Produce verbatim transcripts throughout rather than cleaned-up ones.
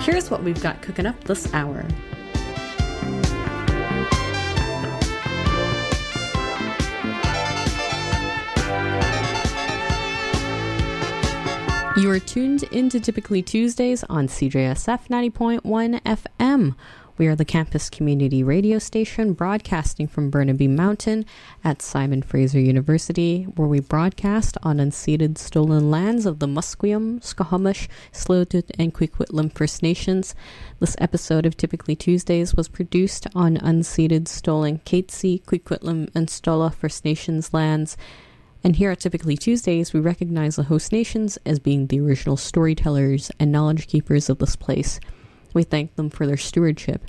Here's what we've got cooking up this hour. You are tuned into Typically Tuesdays on C J S F ninety point one F M. We are the campus community radio station broadcasting from Burnaby Mountain at Simon Fraser University, where we broadcast on unceded stolen lands of the Musqueam, Squamish, Tsleil-Waututh, and Coquitlam First Nations. This episode of Typically Tuesdays was produced on unceded stolen Katzie, Coquitlam, and Stola First Nations lands. And here at Typically Tuesdays, we recognize the host nations as being the original storytellers and knowledge keepers of this place. We thank them for their stewardship.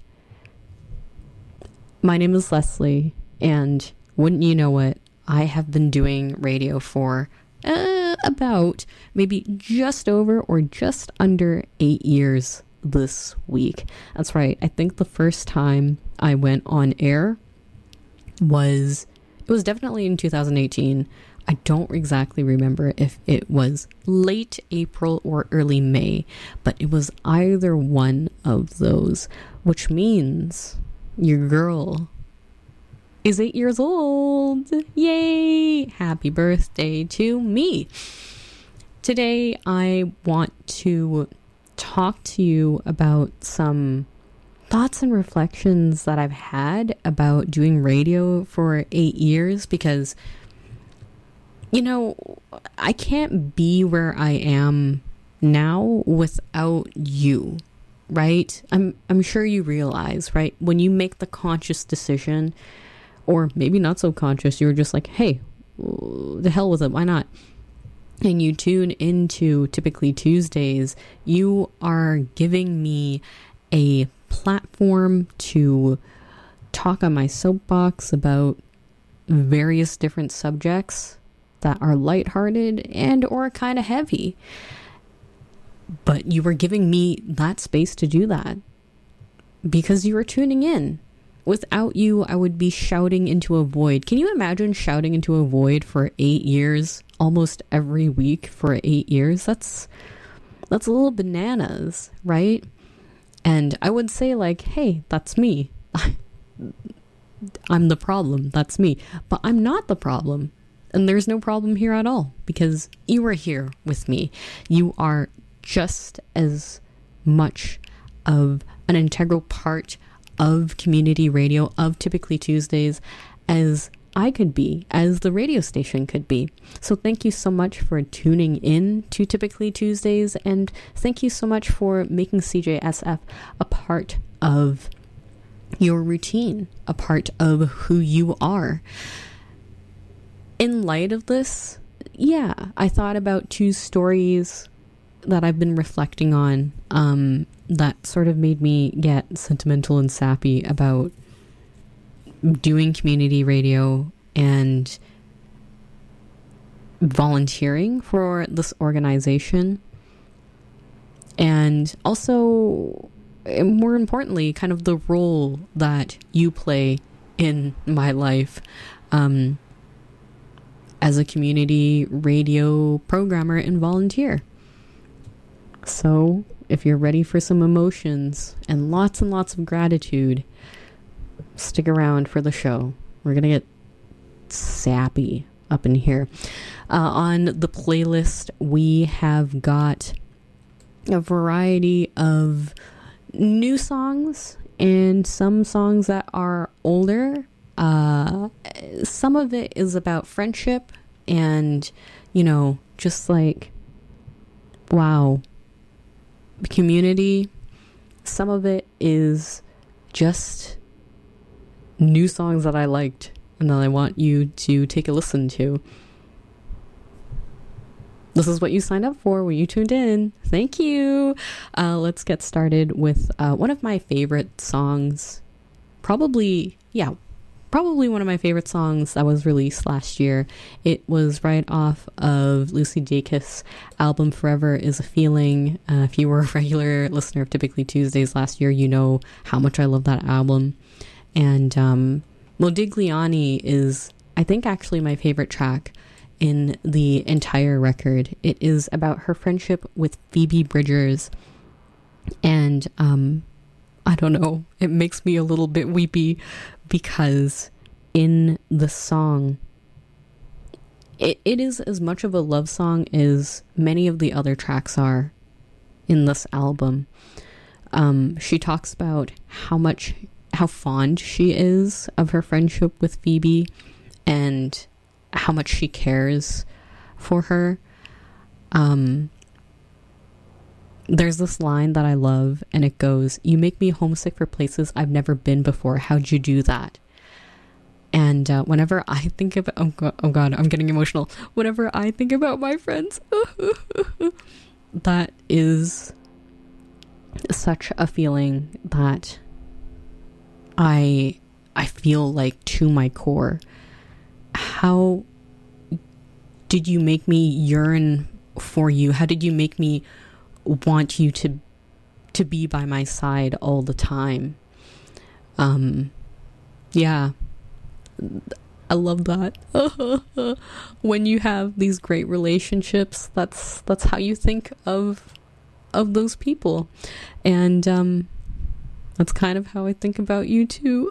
My name is Leslie, and wouldn't you know it, I have been doing radio for uh, about maybe just over or just under eight years this week. That's right. I think the first time I went on air was, it was definitely in two thousand eighteen. I don't exactly remember if it was late April or early May, but it was either one of those, which means your girl is eight years old. Yay! Happy birthday to me. Today, I want to talk to you about some thoughts and reflections that I've had about doing radio for eight years because, you know, I can't be where I am now without you, right? I'm I'm sure you realize, right? When you make the conscious decision, or maybe not so conscious, you're just like, hey, the hell with it, why not? And you tune into Typically Tuesdays, you are giving me a platform to talk on my soapbox about various different subjects that are lighthearted and or kind of heavy. But you were giving me that space to do that because you were tuning in. Without you, I would be shouting into a void. Can you imagine shouting into a void for eight years, almost every week for eight years? That's that's a little bananas, right? And I would say like, hey, that's me. I'm the problem. That's me. But I'm not the problem. And there's no problem here at all because you are here with me. You are just as much of an integral part of community radio, of Typically Tuesdays, as I could be, as the radio station could be. So thank you so much for tuning in to Typically Tuesdays, and thank you so much for making C J S F a part of your routine, a part of who you are. In light of this, yeah, I thought about two stories that I've been reflecting on um, that sort of made me get sentimental and sappy about doing community radio and volunteering for this organization. And also, more importantly, kind of the role that you play in my life. Um, as a community radio programmer and volunteer. So, if you're ready for some emotions and lots and lots of gratitude, stick around for the show. We're going to get sappy up in here. Uh, on the playlist, we have got a variety of new songs and some songs that are older. Uh, some of it is about friendship and, you know, just like, wow, community. Some of it is just new songs that I liked and that I want you to take a listen to. This is what you signed up for when you tuned in. Thank you. Uh, let's get started with uh, one of my favorite songs. Probably, yeah, probably one of my favorite songs that was released last year. It was right off of Lucy Dacus' album Forever is a Feeling. Uh, if you were a regular listener of Typically Tuesdays last year, you know how much I love that album. And um, Modigliani is, I think, actually my favorite track in the entire record. It is about her friendship with Phoebe Bridgers. And um, I don't know, it makes me a little bit weepy because in the song, it, it is as much of a love song as many of the other tracks are in this album. Um, she talks about how much, how fond she is of her friendship with Phoebe and how much she cares for her. Um, there's this line that I love, and it goes, "You make me homesick for places I've never been before. How'd you do that?" And uh, whenever I think about, oh god, oh god, I'm getting emotional. Whenever I think about my friends, that is such a feeling that I I feel like to my core. How did you make me yearn for you? How did you make me want you to to be by my side all the time? Um, yeah. I love that. When you have these great relationships, that's that's how you think of of those people. And um that's kind of how I think about you too.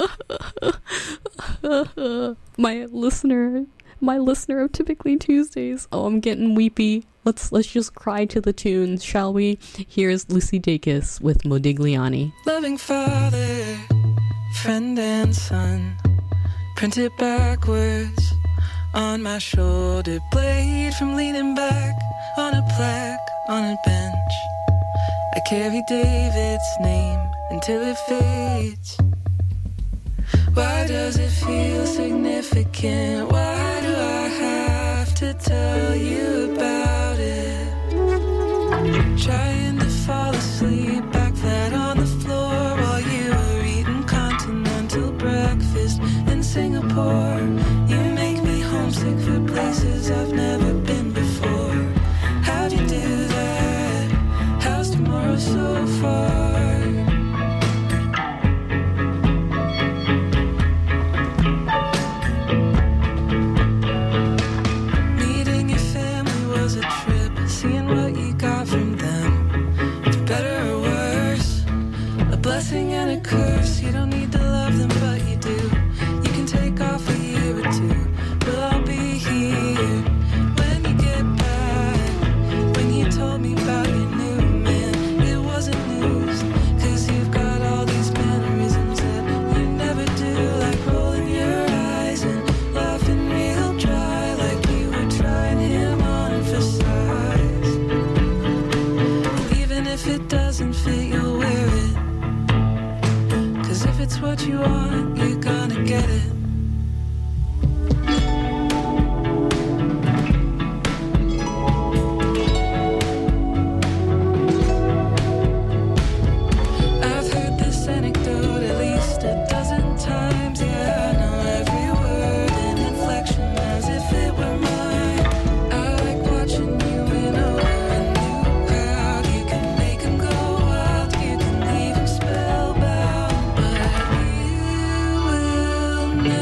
my listener my listener of Typically Tuesdays. Oh, I'm getting weepy. Let's let's just cry to the tunes, shall we? Here's Lucy Dacus with Modigliani. Loving father, friend and son, printed backwards on my shoulder blade from leaning back on a plaque on a bench. I carry David's name until it fades. Why does it feel significant? Why do I have to tell you about it? Trying to fall asleep back flat on the floor while you were eating continental breakfast in Singapore. You make me homesick for places I've never been before. How'd you do that? How's tomorrow so far? Meeting your family was a trip, seeing what you got from them, for better or worse, a blessing and a curse. You don't need to love them, but you do. You can take off a year or two, but I'll be here when you get back. When you told me about your new man, it wasn't news, cause you've got all these mannerisms that you never do, like rolling your eyes and laughing real dry, like you were trying him on for size. Even if it doesn't fit, you'll wear it, cause if it's what you want, you're gonna get it. I've heard this anecdote at least a dozen times. Yeah, I know every word and inflection as if it were mine. I like watching you win over a new crowd. You can make 'em go wild, you can leave 'em spellbound, but you will never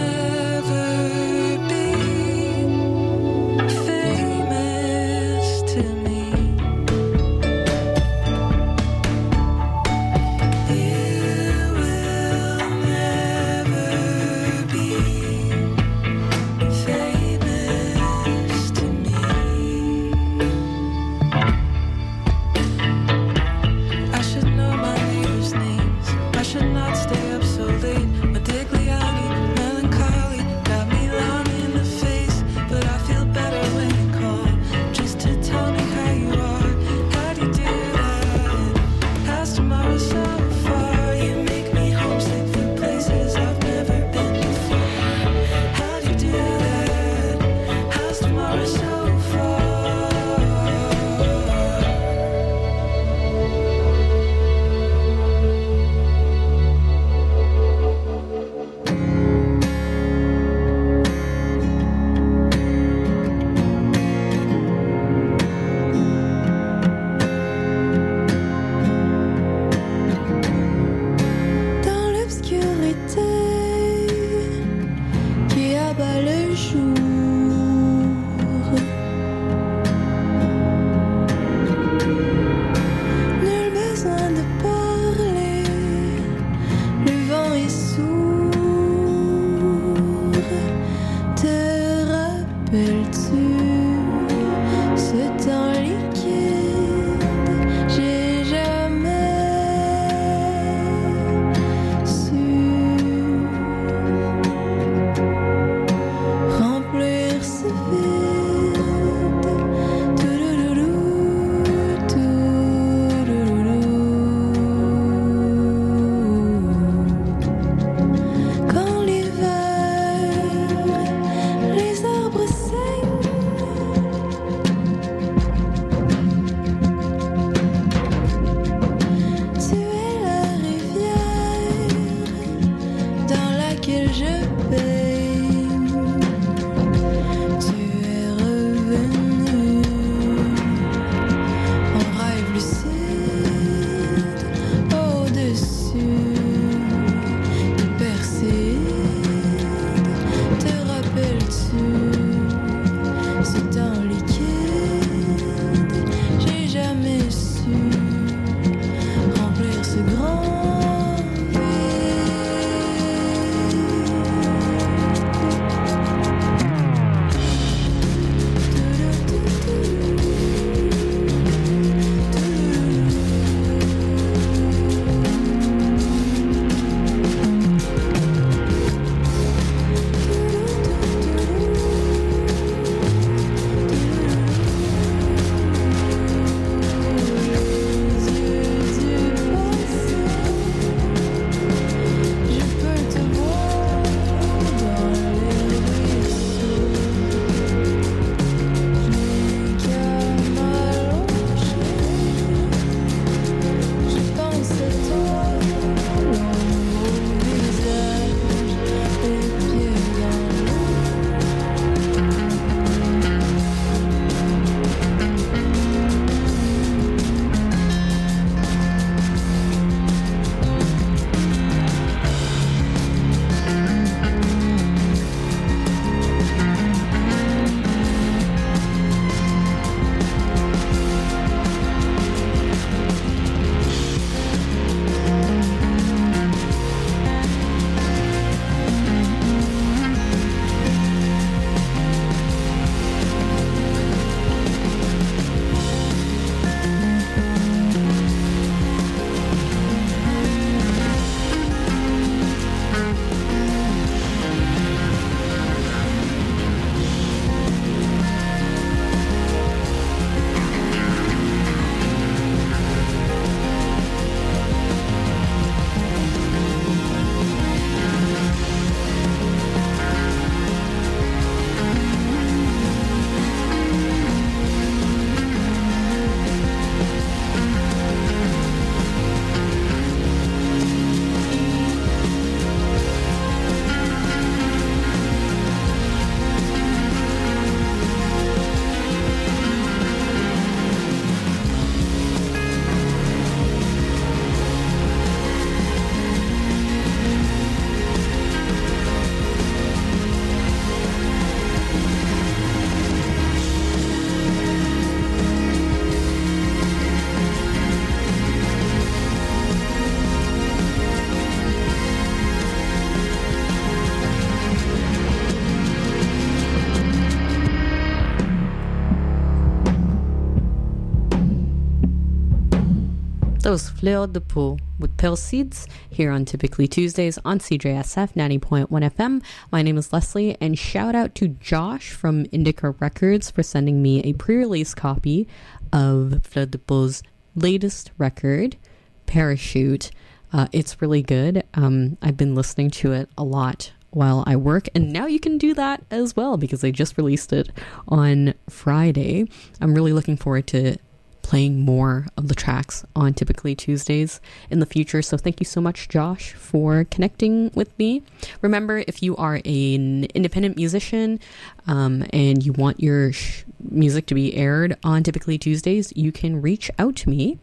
That was Fleur de Peau with Pale Seeds here on Typically Tuesdays on C J S F ninety point one F M. My name is Leslie, and shout out to Josh from Indica Records for sending me a pre-release copy of Fleur de Peau's latest record, Parachute. Uh, it's really good. Um, I've been listening to it a lot while I work, and now you can do that as well because they just released it on Friday. I'm really looking forward to playing more of the tracks on Typically Tuesdays in the future. So thank you so much, Josh, for connecting with me. Remember, if you are an independent musician um, and you want your sh- music to be aired on Typically Tuesdays, you can reach out to me.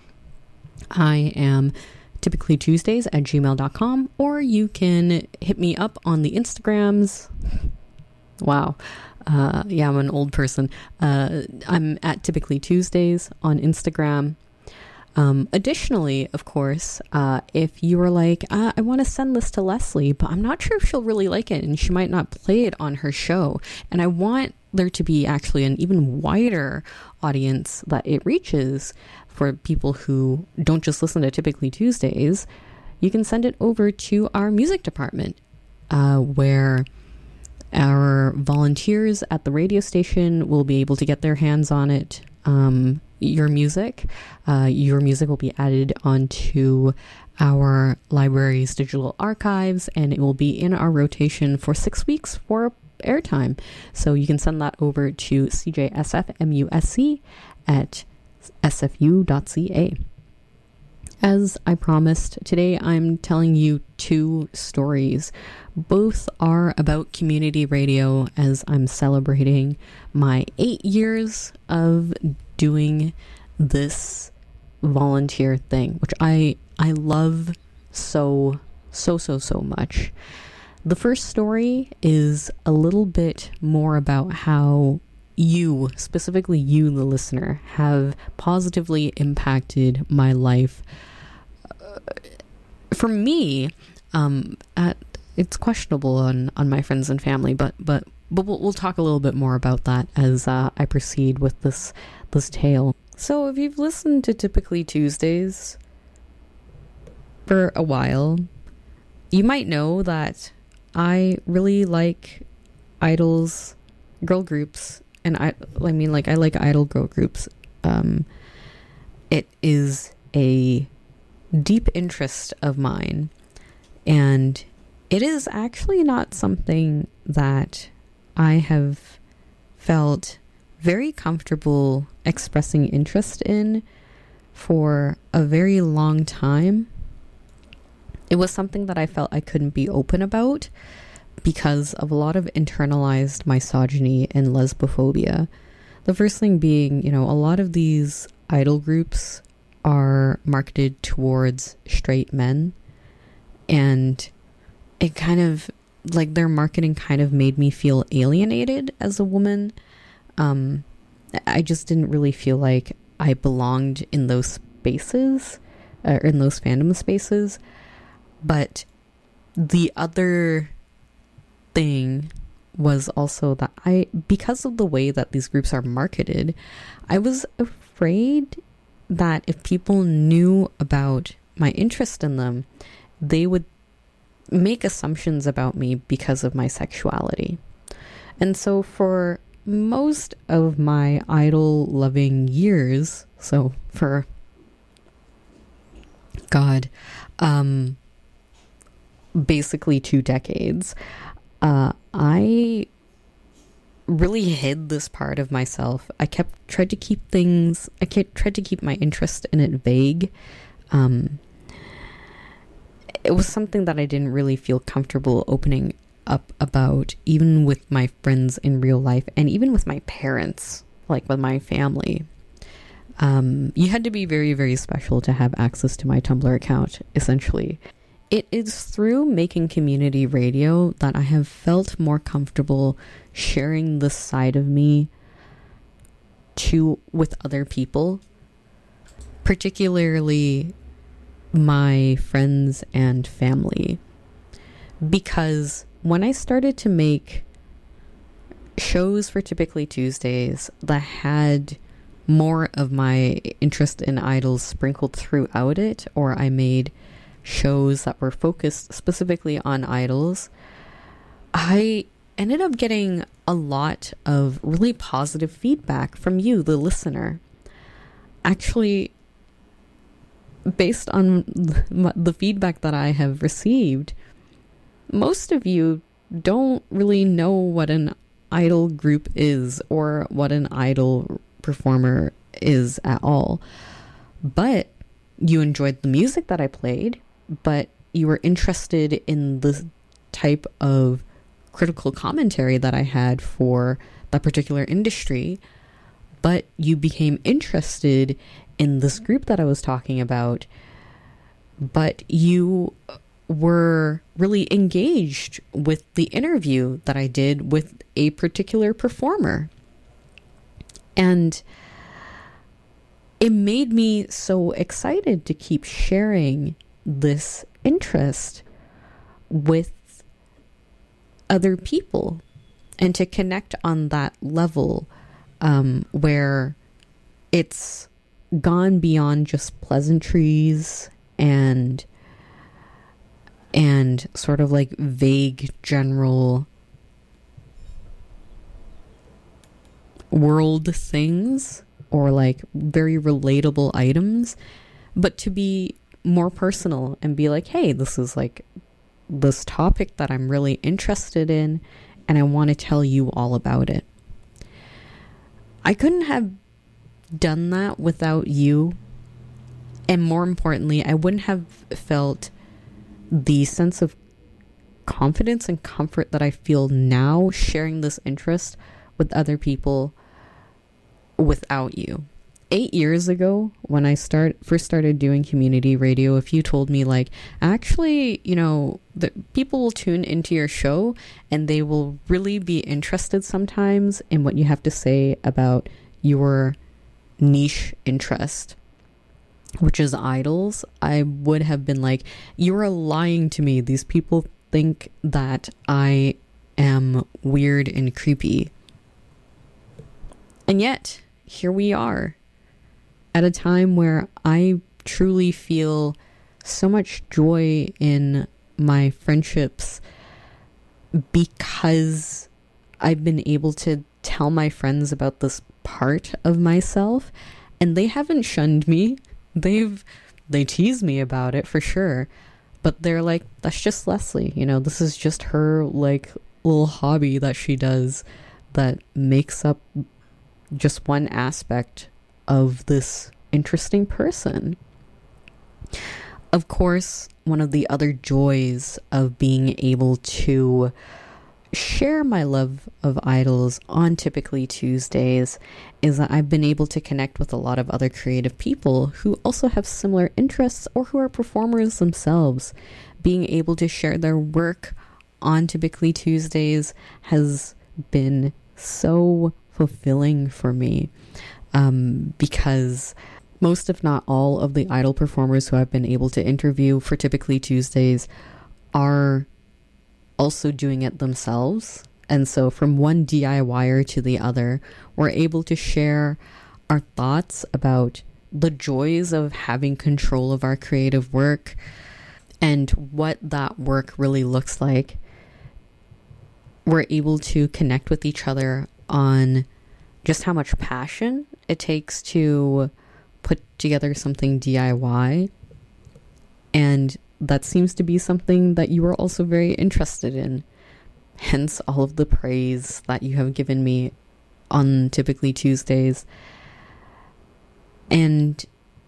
I am typically tuesdays at gmail dot com, or you can hit me up on the Instagrams. Wow. Uh, yeah, I'm an old person. Uh, I'm at Typically Tuesdays on Instagram. Um, additionally, of course, uh, if you are like, uh, I want to send this to Leslie, but I'm not sure if she'll really like it and she might not play it on her show. And I want there to be actually an even wider audience that it reaches for people who don't just listen to Typically Tuesdays. You can send it over to our music department, uh, where our volunteers at the radio station will be able to get their hands on it. Um, your music, uh, your music will be added onto our library's digital archives, and it will be in our rotation for six weeks for airtime. So you can send that over to C J S F M U S C at S F U dot C A. As I promised, today I'm telling you two stories. Both are about community radio, as I'm celebrating my eight years of doing this volunteer thing, which I I love so, so, so, so much. The first story is a little bit more about how you, specifically you, the listener, have positively impacted my life. Uh, for me, um, at, it's questionable on, on my friends and family, but but but we'll, we'll talk a little bit more about that as uh, I proceed with this this tale. So, if you've listened to Typically Tuesdays for a while, you might know that I really like idols, girl groups. And I, I mean, like, I like idol girl groups. Um, it is a deep interest of mine. And it is actually not something that I have felt very comfortable expressing interest in for a very long time. It was something that I felt I couldn't be open about because of a lot of internalized misogyny and lesbophobia. The first thing being, you know, a lot of these idol groups are marketed towards straight men, and it kind of, like, their marketing kind of made me feel alienated as a woman. Um, I just didn't really feel like I belonged in those spaces, or in those fandom spaces. But the other thing was also that I, because of the way that these groups are marketed, I was afraid that if people knew about my interest in them, they would make assumptions about me because of my sexuality. And so for most of my idol loving years, so for God, um, basically two decades, Uh, I really hid this part of myself. I kept tried to keep things. I kept, tried to keep my interest in it vague. Um, it was something that I didn't really feel comfortable opening up about, even with my friends in real life, and even with my parents, like with my family. Um, you had to be very, very special to have access to my Tumblr account, essentially. It is through making community radio that I have felt more comfortable sharing this side of me to with other people, particularly my friends and family. Because when I started to make shows for Typically Tuesdays that had more of my interest in idols sprinkled throughout it, or I made shows that were focused specifically on idols, I ended up getting a lot of really positive feedback from you, the listener. Actually, based on the feedback that I have received, most of you don't really know what an idol group is or what an idol performer is at all. But you enjoyed the music that I played, but you were interested in the type of critical commentary that I had for that particular industry, but you became interested in this group that I was talking about, but you were really engaged with the interview that I did with a particular performer. And it made me so excited to keep sharing this interest with other people and to connect on that level, um, where it's gone beyond just pleasantries and and sort of like vague general world things or like very relatable items, but to be more personal and be like, hey, this is like this topic that I'm really interested in and I want to tell you all about it. I couldn't have done that without you, and more importantly, I wouldn't have felt the sense of confidence and comfort that I feel now sharing this interest with other people without you. Eight years ago, when I start first started doing community radio, if you told me like, actually, you know, the people will tune into your show and they will really be interested sometimes in what you have to say about your niche interest, which is idols, I would have been like, you're lying to me. These people think that I am weird and creepy. And yet, here we are at a time where I truly feel so much joy in my friendships because I've been able to tell my friends about this part of myself, and they haven't shunned me. They've they tease me about it for sure, but they're like, that's just Leslie, you know, this is just her like little hobby that she does that makes up just one aspect of this interesting person. Of course, one of the other joys of being able to share my love of idols on Typically Tuesdays is that I've been able to connect with a lot of other creative people who also have similar interests or who are performers themselves. Being able to share their work on Typically Tuesdays has been so fulfilling for me, um, because most, if not all, of the idol performers who I've been able to interview for Typically Tuesdays are also doing it themselves. And so from one DIYer to the other, we're able to share our thoughts about the joys of having control of our creative work and what that work really looks like. We're able to connect with each other on just how much passion it takes to put together something D I Y. And that seems to be something that you are also very interested in. Hence all of the praise that you have given me on Typically Tuesdays. And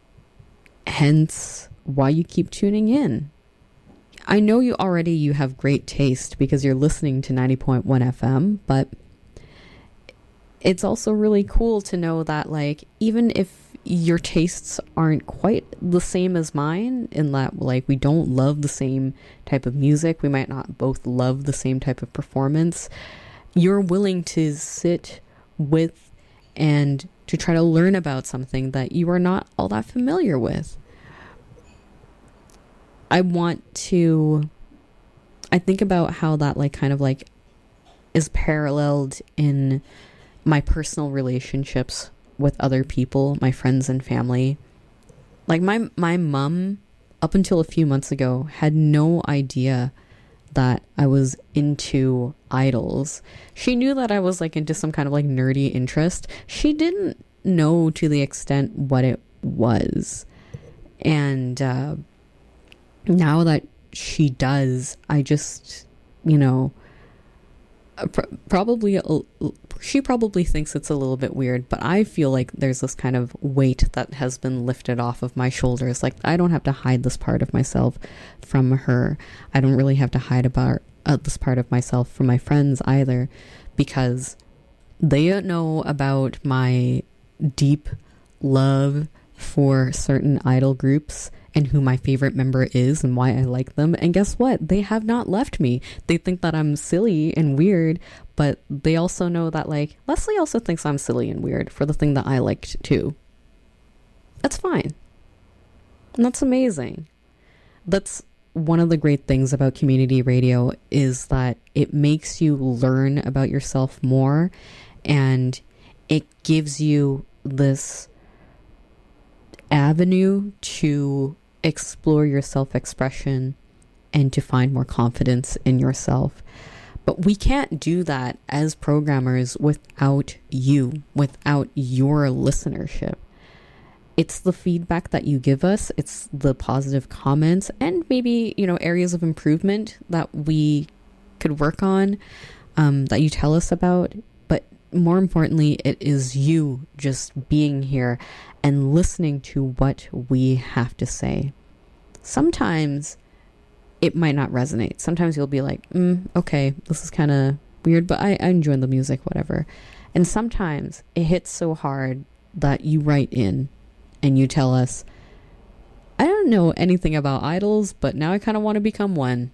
hence why you keep tuning in. I know you already you have great taste because you're listening to ninety point one F M, but it's also really cool to know that, like, even if your tastes aren't quite the same as mine, in that, like, we don't love the same type of music, we might not both love the same type of performance, you're willing to sit with and to try to learn about something that you are not all that familiar with. I want to, I think about how that, like, kind of like is paralleled in my personal relationships with other people, my friends and family. Like my my mom, up until a few months ago, had no idea that I was into idols. She knew that I was like into some kind of like nerdy interest. She didn't know to the extent what it was. And uh, now that she does, I just, you know, pr- probably, a, she probably thinks it's a little bit weird, but I feel like there's this kind of weight that has been lifted off of my shoulders. Like, I don't have to hide this part of myself from her. I don't really have to hide about uh, this part of myself from my friends either, because they don't know about my deep love for certain idol groups and who my favorite member is and why I like them. And guess what? They have not left me. They think that I'm silly and weird, but they also know that, like, Leslie also thinks I'm silly and weird for the thing that I liked too. That's fine. And that's amazing. That's one of the great things about community radio, is that it makes you learn about yourself more, and it gives you this avenue to explore your self-expression and to find more confidence in yourself. But we can't do that as programmers without you, without your listenership. It's the feedback that you give us, it's the positive comments, and maybe, you know, areas of improvement that we could work on, um, that you tell us about. But more importantly, it is you just being here and listening to what we have to say. Sometimes it might not resonate. Sometimes you'll be like, mm, okay, this is kind of weird, but I, I enjoy the music, whatever. And sometimes it hits so hard that you write in and you tell us, I don't know anything about idols, but now I kind of want to become one.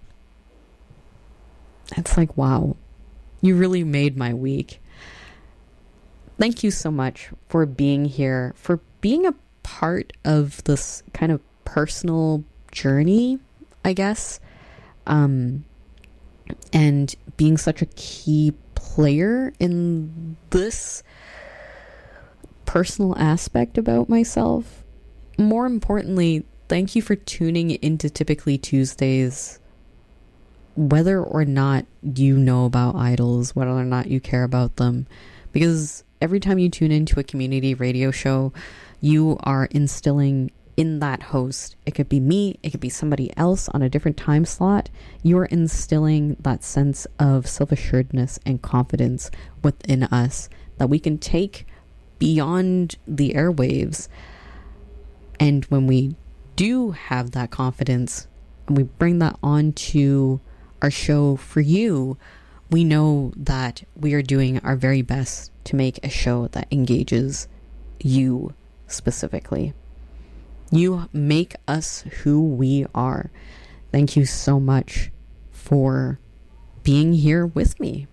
It's like, wow, you really made my week. Thank you so much for being here, for being a part of this kind of personal journey, I guess, um, and being such a key player in this personal aspect about myself. More importantly, thank you for tuning into Typically Tuesdays. Whether or not you know about idols, whether or not you care about them, because every time you tune into a community radio show, you are instilling in that host. It could be me, it could be somebody else on a different time slot. You're instilling that sense of self-assuredness and confidence within us that we can take beyond the airwaves. And when we do have that confidence and we bring that onto our show for you, we know that we are doing our very best to make a show that engages you specifically. You make us who we are. Thank you so much for being here with me.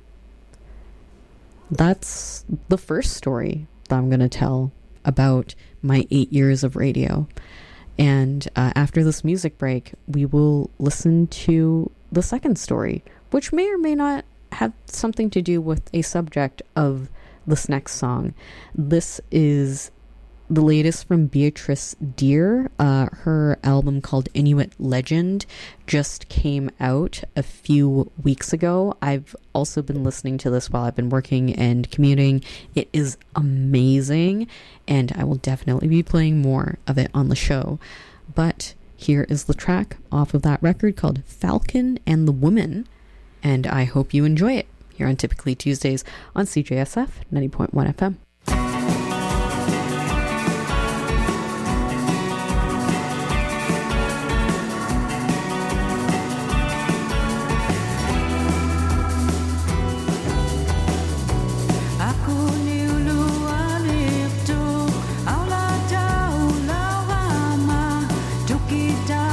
That's the first story that I'm going to tell about my eight years of radio. And uh, after this music break, we will listen to the second story, which may or may not have something to do with a subject of this next song. This is the latest from Beatrice Deer. Uh, her album called Inuit Legend just came out a few weeks ago. I've also been listening to this while I've been working and commuting. It is amazing, and I will definitely be playing more of it on the show. But here is the track off of that record called Falcon and the Woman, and I hope you enjoy it here on Typically Tuesdays on C J S F ninety point one F M. Kita